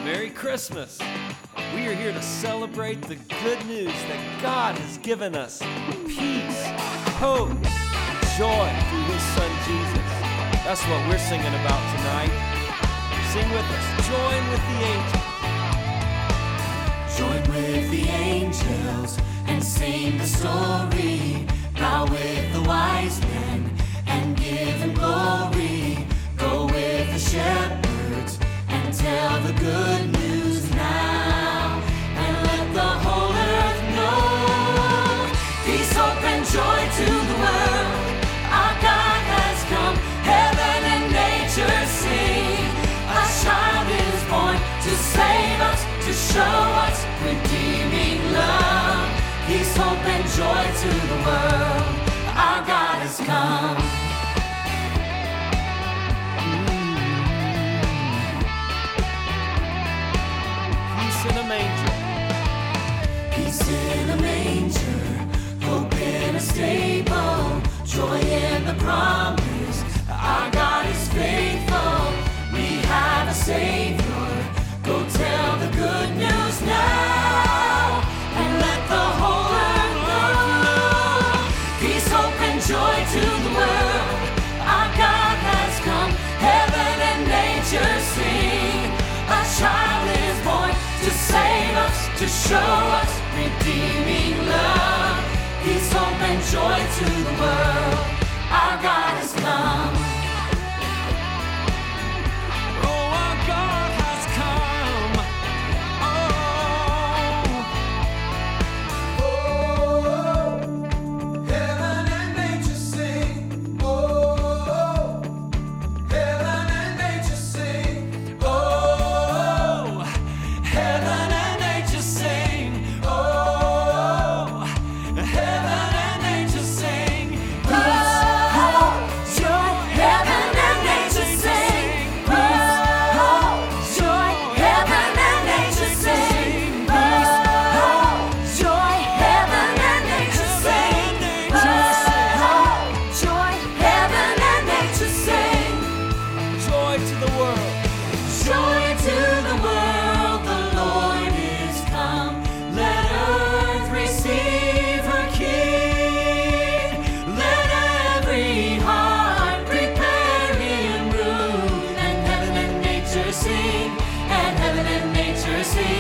Merry Christmas! We are here to celebrate the good news that God has given us peace, hope, joy through His Son Jesus. That's what we're singing about tonight. Sing with us. Join with the angels. Join with the angels and sing the story. Bow with the wise men and give Him glory. Go with the shepherds and tell the good news now, and let the whole earth know. Peace, hope, and joy to the world. Our God has come. Heaven and nature sing. A child is born to save us, to show us redeeming love. Peace, hope, and joy to the world. Our God has come. In a manger. Peace in a manger, hope in a stable, joy in the promise. Our God is faithful. We have a Savior. Go tell the good news now, and let the whole earth know. Peace, hope, and joy to the world. Our God has come. Heaven and nature sing. A child is born to save us, to show us redeeming love. Peace, hope, and joy to the world. Our God has come. Oh, our God has come. Oh, heaven and nature sing. Oh, heaven and nature sing. Oh, heaven and nature sing. Oh, heaven and nature sing. Joy, heaven and nature sing. Joy, heaven and nature sing. Joy, heaven and nature sing. Joy, heaven and nature sing. Joy to the world. Joy to the world, the Lord is come. Let earth receive her King. Let every heart prepare Him room. And heaven and nature sing. And heaven and nature sing.